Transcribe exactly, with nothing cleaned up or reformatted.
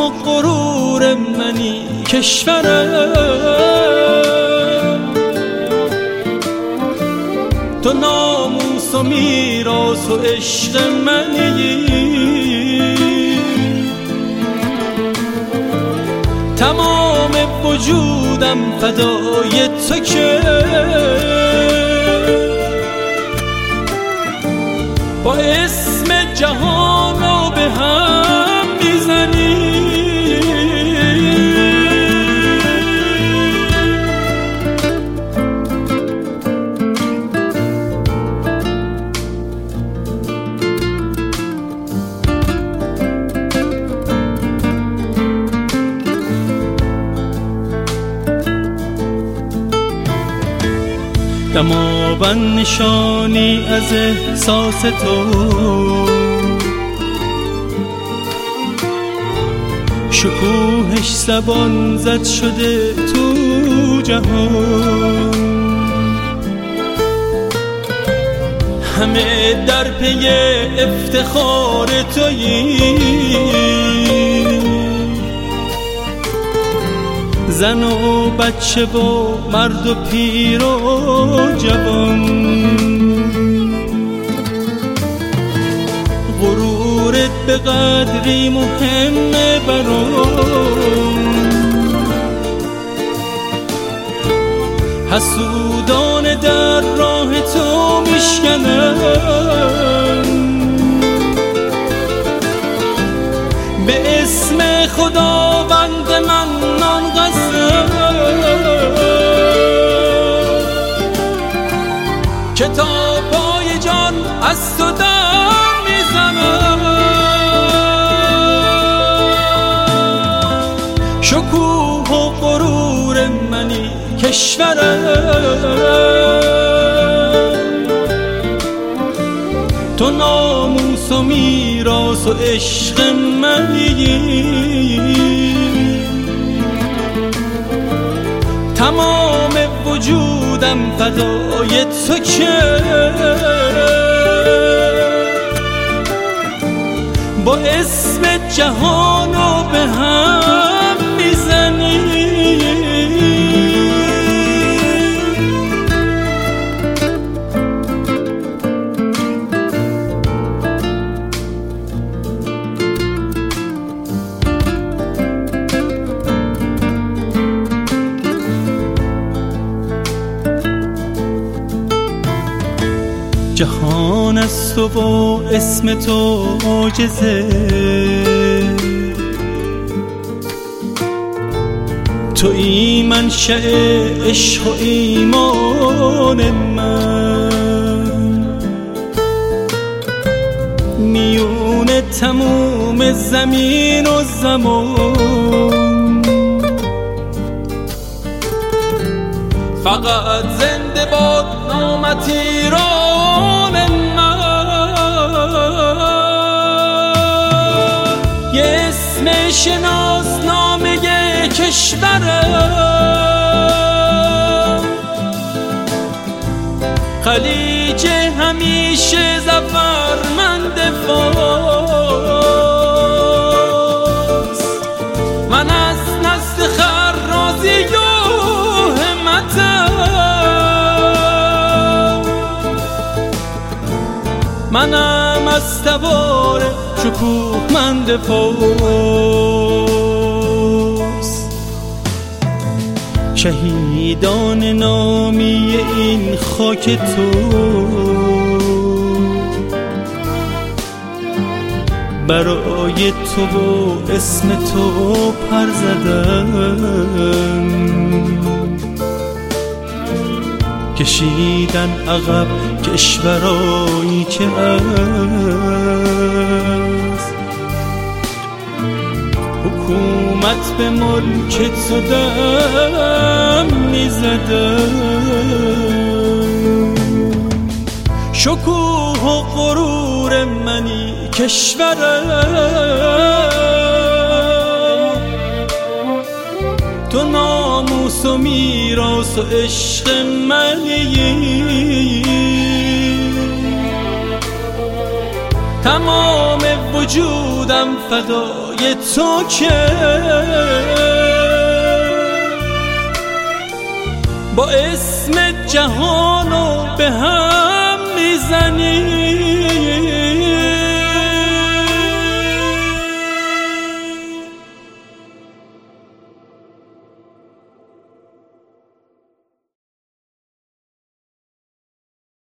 و غرور منی کشورم، تو ناموس و میراث و عشق منی، تمام وجودم فدای تو که با اسم جهانو به هم میزنی. دماوند نشانی از احساس تو، شکوهش زبان زد شده تو جهان، همه در پی افتخار تویی، زن و بچه و مرد و پیر و جوان، غرورت به قدری مهمه برام، حسودان در راه تو میشکنن، به اسم خداوند من نان قسم که تا پای جان از تو دم میزنم. شکوه و غرور منی کشورم، تو ناموس و میراث و عشق منی، تمام وجودم فدای تو که با اسم جهانو به هم میزنی. جهان از تو و اسم تو معجزه، تویی منشأ عشق و ایمان من، میون تموم زمین و زمان، فقط زنده باد نامت ایران من، یه اسم شناسنامه کشورم، خلیج همیشه زفرمند فاس، من از نسل خرازی و همتم، منم از سوار شکوهمند فاس، شهیدان نامی این خاک تو، برای تو و اسم تو پر زدن، کشیدن عقب کشورایی که از حکومت به ملک تو دم میزدن. شکوه و غرور منی کشورم، تو ناموس و میراث و عشق منی، تمام وجودم فدای برای تو که با اسم جهانو به هم میزنی.